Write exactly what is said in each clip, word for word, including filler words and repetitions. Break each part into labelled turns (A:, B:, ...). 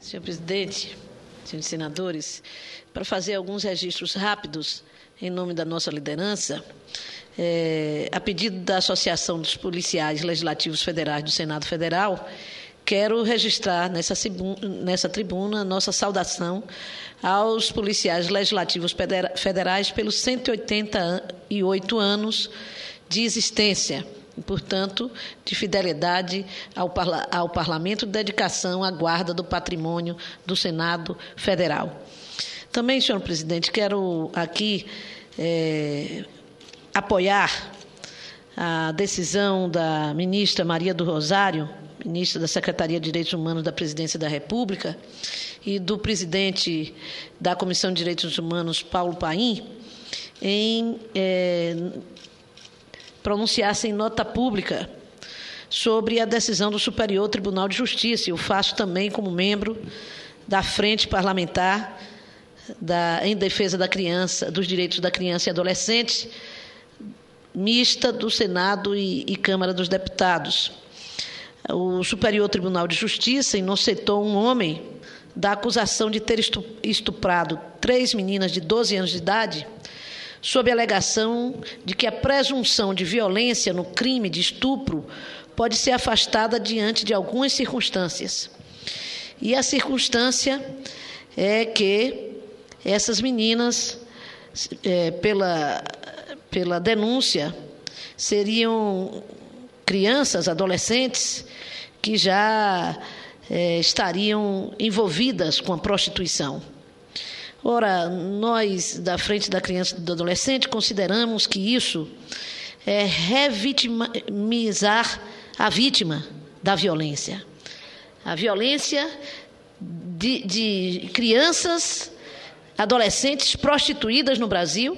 A: Senhor presidente, senhores senadores, para fazer alguns registros rápidos em nome da nossa liderança, é, a pedido da Associação dos Policiais Legislativos Federais do Senado Federal, quero registrar nessa, nessa tribuna nossa saudação aos policiais legislativos federais pelos cento e oitenta e oito anos de existência, e, portanto, de fidelidade ao, parla ao Parlamento, de dedicação à guarda do patrimônio do Senado Federal. Também, senhor presidente, quero aqui é, apoiar a decisão da ministra Maria do Rosário, ministra da Secretaria de Direitos Humanos da Presidência da República, e do presidente da Comissão de Direitos Humanos, Paulo Paim, em é, pronunciar-se em nota pública sobre a decisão do Superior Tribunal de Justiça. Eu faço também como membro da Frente Parlamentar da, em Defesa da Criança, dos Direitos da Criança e Adolescente, mista do Senado e, e Câmara dos Deputados. O Superior Tribunal de Justiça inocentou um homem da acusação de ter estuprado três meninas de doze anos de idade, sob a alegação de que a presunção de violência no crime de estupro pode ser afastada diante de algumas circunstâncias. E a circunstância é que essas meninas, é, pela, pela denúncia, seriam crianças, adolescentes, que já é, estariam envolvidas com a prostituição. Ora, nós, da Frente da Criança e do Adolescente, consideramos que isso é revitimizar a vítima da violência. A violência de, de crianças, adolescentes prostituídas no Brasil,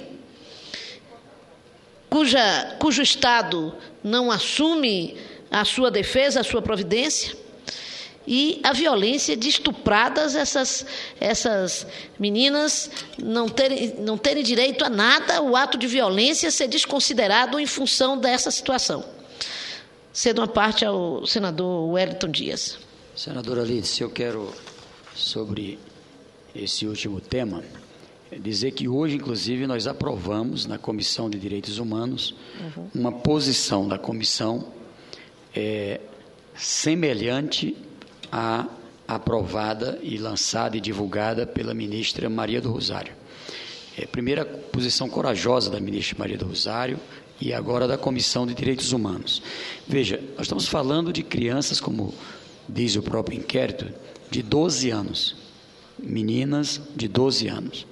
A: cuja, cujo Estado não assume a sua defesa, a sua providência, e a violência de estupradas, essas, essas meninas não terem, não terem direito a nada, o ato de violência ser desconsiderado em função dessa situação. Cedo uma parte ao senador Wellington Dias.
B: Senadora Lídice, eu quero, sobre esse último tema, dizer que hoje, inclusive, nós aprovamos na Comissão de Direitos Humanos uhum. uma posição da comissão é, semelhante à aprovada e lançada e divulgada pela ministra Maria do Rosário. É, primeira posição corajosa da ministra Maria do Rosário e agora da Comissão de Direitos Humanos. Veja, nós estamos falando de crianças, como diz o próprio inquérito, de doze anos. Meninas de doze anos.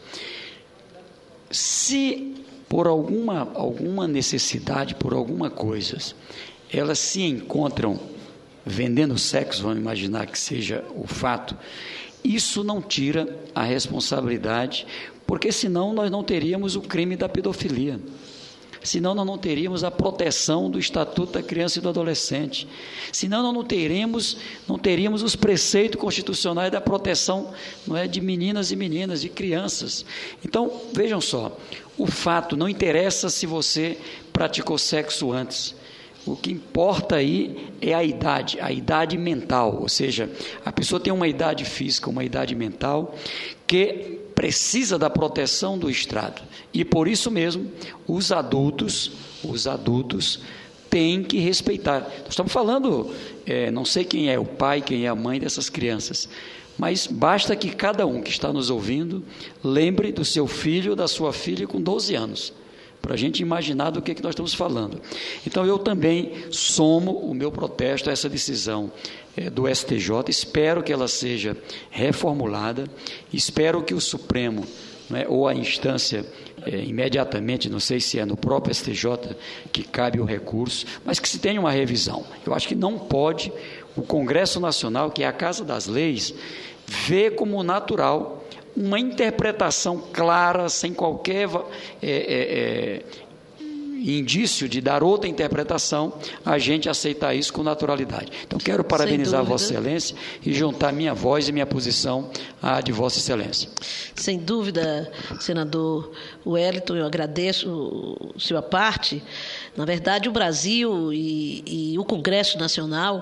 B: Se por alguma, alguma necessidade, por alguma coisa, elas se encontram vendendo sexo, vamos imaginar que seja o fato, isso não tira a responsabilidade, porque senão nós não teríamos o crime da pedofilia. Senão nós não teríamos a proteção do Estatuto da Criança e do Adolescente. Senão nós não teríamos, não teríamos os preceitos constitucionais da proteção, não é, de meninas e meninas, de crianças. Então, vejam só, o fato não interessa se você praticou sexo antes. O que importa aí é a idade, a idade mental, ou seja, a pessoa tem uma idade física, uma idade mental, que precisa da proteção do Estado. E por isso mesmo, os adultos, os adultos têm que respeitar. Nós estamos falando, é, não sei quem é o pai, quem é a mãe dessas crianças, mas basta que cada um que está nos ouvindo lembre do seu filho ou da sua filha com doze anos, para a gente imaginar do que, que nós estamos falando. Então, eu também somo o meu protesto a essa decisão é, do S T J, espero que ela seja reformulada, espero que o Supremo, não é, ou a instância, é, imediatamente, não sei se é no próprio S T J que cabe o recurso, mas que se tenha uma revisão. Eu acho que não pode o Congresso Nacional, que é a Casa das Leis, ver como natural uma interpretação clara, sem qualquer é, é, é, indício de dar outra interpretação, a gente aceitar isso com naturalidade. Então, quero parabenizar Vossa Excelência e juntar minha voz e minha posição à de Vossa Excelência.
A: Sem dúvida, senador Wellington, eu agradeço sua parte. Na verdade, o Brasil e, e o Congresso Nacional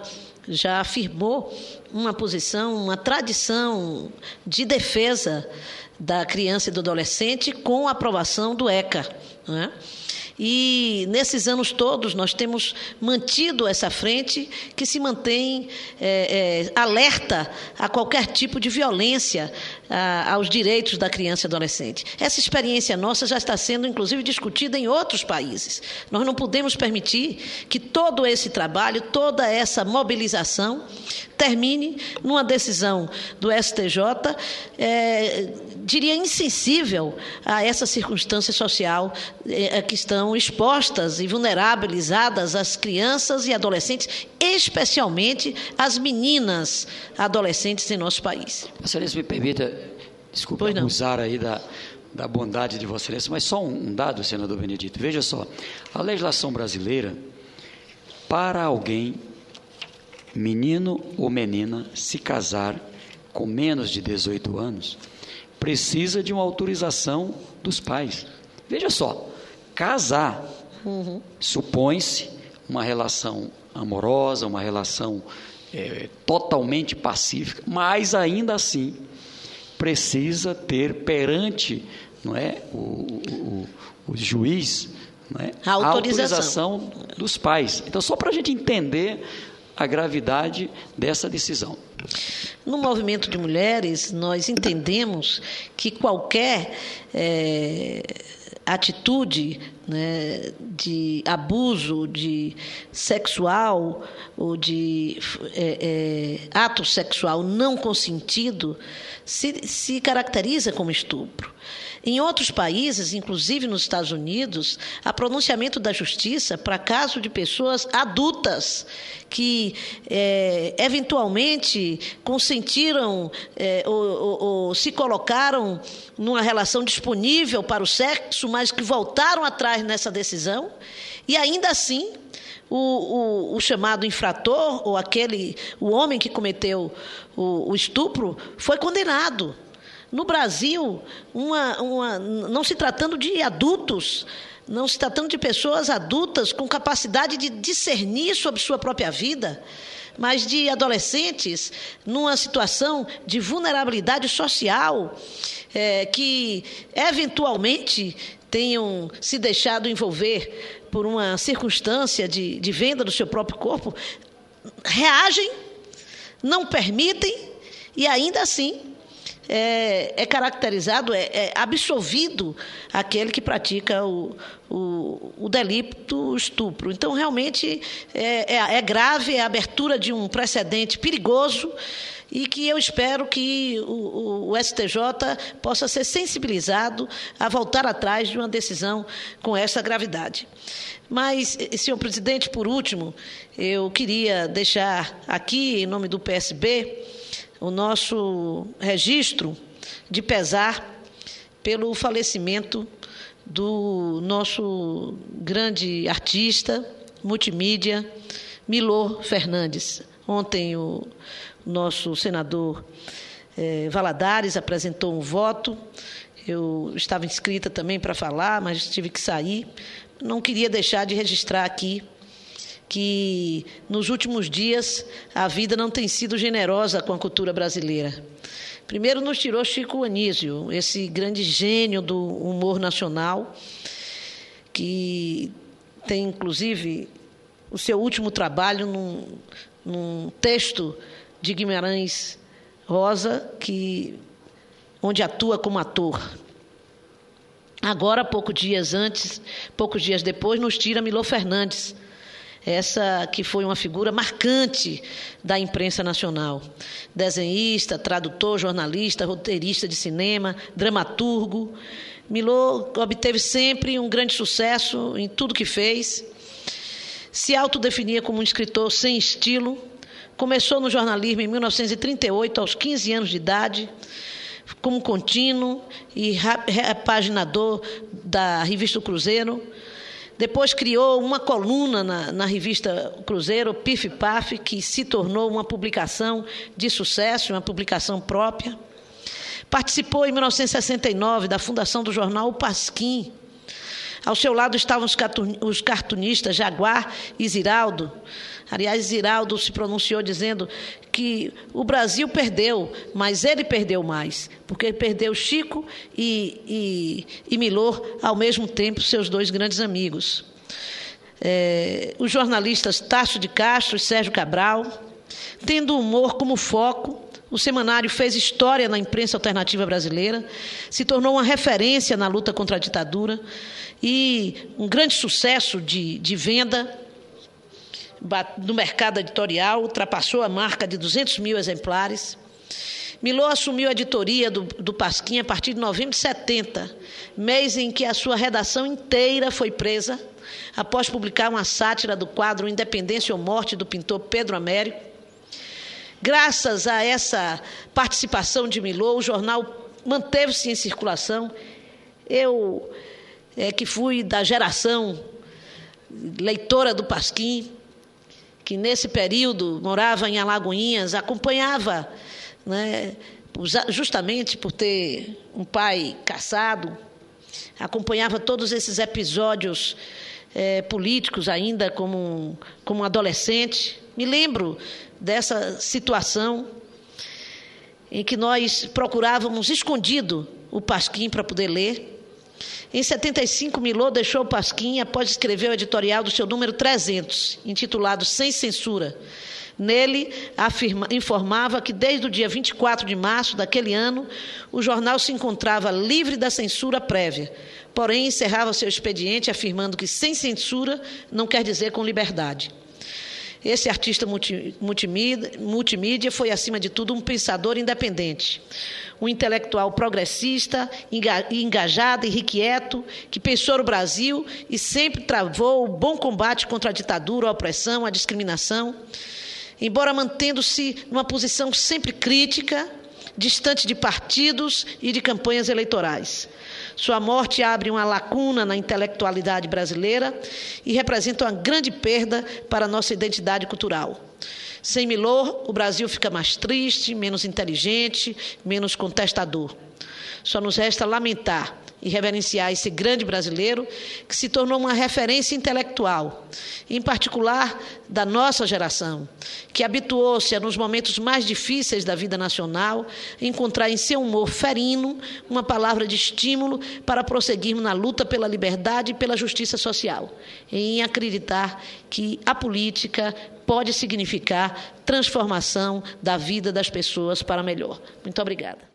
A: já afirmou uma posição, uma tradição de defesa da criança e do adolescente com a aprovação do ECA, né? E nesses anos todos nós temos mantido essa frente que se mantém é, é, alerta a qualquer tipo de violência a, aos direitos da criança e adolescente. Essa experiência nossa já está sendo, inclusive, discutida em outros países. Nós não podemos permitir que todo esse trabalho, toda essa mobilização termine numa decisão do S T J, é, diria, insensível a essa circunstância social é, que estão expostas e vulnerabilizadas as crianças e adolescentes, especialmente as meninas adolescentes em nosso país.
B: Vossa Excelência, me permita, desculpe abusar aí da, da bondade de Vossa Excelência, mas só um, um dado, senador Benedito. Veja só, a legislação brasileira, para alguém, menino ou menina, se casar com menos de dezoito anos, precisa de uma autorização dos pais. Veja só, casar, uhum. supõe-se uma relação amorosa, uma relação é, totalmente pacífica, mas ainda assim precisa ter perante, não é, o, o, o, o juiz, não é,
A: a, autorização.
B: a autorização dos pais. Então, só para a gente entender a gravidade dessa decisão.
A: No movimento de mulheres, nós entendemos que qualquer é, atitude, né, de abuso de sexual ou de é, é, ato sexual não consentido se, se caracteriza como estupro. Em outros países, inclusive nos Estados Unidos, há pronunciamento da justiça para caso de pessoas adultas que é, eventualmente consentiram é, ou, ou, ou se colocaram numa relação disponível para o sexo, mas que voltaram atrás nessa decisão e ainda assim o, o, o chamado infrator ou aquele, o homem que cometeu o, o estupro foi condenado. No Brasil, uma, uma, não se tratando de adultos, não se tratando de pessoas adultas com capacidade de discernir sobre sua própria vida, mas de adolescentes numa situação de vulnerabilidade social, é, que eventualmente tenham se deixado envolver por uma circunstância de, de venda do seu próprio corpo, reagem, não permitem e ainda assim É, é caracterizado, é, é absolvido aquele que pratica o, o, o delito, o estupro. Então, realmente, é, é, é grave, é a abertura de um precedente perigoso e que eu espero que o, o, o S T J possa ser sensibilizado a voltar atrás de uma decisão com essa gravidade. Mas, senhor presidente, por último, eu queria deixar aqui, em nome do P S B, o nosso registro de pesar pelo falecimento do nosso grande artista, multimídia, Milor Fernandes. Ontem o nosso senador eh, Valadares apresentou um voto, eu estava inscrita também para falar, mas tive que sair. Não queria deixar de registrar aqui que nos últimos dias a vida não tem sido generosa com a cultura brasileira. Primeiro nos tirou Chico Anísio, esse grande gênio do humor nacional, que tem, inclusive, o seu último trabalho num, num texto de Guimarães Rosa, que, onde atua como ator. Agora, poucos dias antes, poucos dias depois, nos tira Milor Fernandes, essa que foi uma figura marcante da imprensa nacional. Desenhista, tradutor, jornalista, roteirista de cinema, dramaturgo. Milor obteve sempre um grande sucesso em tudo que fez. Se autodefinia como um escritor sem estilo. Começou no jornalismo em mil novecentos e trinta e oito, aos quinze anos de idade, como contínuo e repaginador da revista O Cruzeiro. Depois criou uma coluna na, na revista Cruzeiro, Pif Paf, que se tornou uma publicação de sucesso, uma publicação própria. Participou em mil novecentos e sessenta e nove da fundação do jornal O Pasquim. Ao seu lado estavam os cartunistas Jaguar e Ziraldo. Aliás, Ziraldo se pronunciou dizendo que o Brasil perdeu, mas ele perdeu mais, porque ele perdeu Chico e, e, e Milor, ao mesmo tempo, seus dois grandes amigos. É, os jornalistas Tássio de Castro e Sérgio Cabral, tendo o humor como foco, o semanário fez história na imprensa alternativa brasileira, se tornou uma referência na luta contra a ditadura e um grande sucesso de, de venda no mercado editorial, ultrapassou a marca de duzentos mil exemplares. Milor assumiu a editoria do, do Pasquim a partir de novembro de setenta, mês em que a sua redação inteira foi presa, após publicar uma sátira do quadro Independência ou Morte, do pintor Pedro Américo. Graças a essa participação de Milor, o jornal manteve-se em circulação. Eu, é, que fui da geração leitora do Pasquim, que nesse período morava em Alagoinhas, acompanhava, né, justamente por ter um pai caçado, acompanhava todos esses episódios é, políticos ainda como, como adolescente. Me lembro dessa situação em que nós procurávamos escondido o Pasquim para poder ler. Em setenta e cinco, Milor deixou o Pasquim após escrever o editorial do seu número trezentos, intitulado Sem Censura. Nele, afirma, informava que desde o dia vinte e quatro de março daquele ano, o jornal se encontrava livre da censura prévia, porém encerrava seu expediente afirmando que sem censura não quer dizer com liberdade. Esse artista multi, multimídia, multimídia foi, acima de tudo, um pensador independente, um intelectual progressista, engajado e irrequieto, que pensou no Brasil e sempre travou o bom combate contra a ditadura, a opressão, a discriminação, embora mantendo-se numa posição sempre crítica, distante de partidos e de campanhas eleitorais. Sua morte abre uma lacuna na intelectualidade brasileira e representa uma grande perda para a nossa identidade cultural. Sem Milor, o Brasil fica mais triste, menos inteligente, menos contestador. Só nos resta lamentar e reverenciar esse grande brasileiro que se tornou uma referência intelectual, em particular da nossa geração, que habituou-se a, nos momentos mais difíceis da vida nacional, encontrar em seu humor ferino uma palavra de estímulo para prosseguirmos na luta pela liberdade e pela justiça social, em acreditar que a política pode significar transformação da vida das pessoas para melhor. Muito obrigada.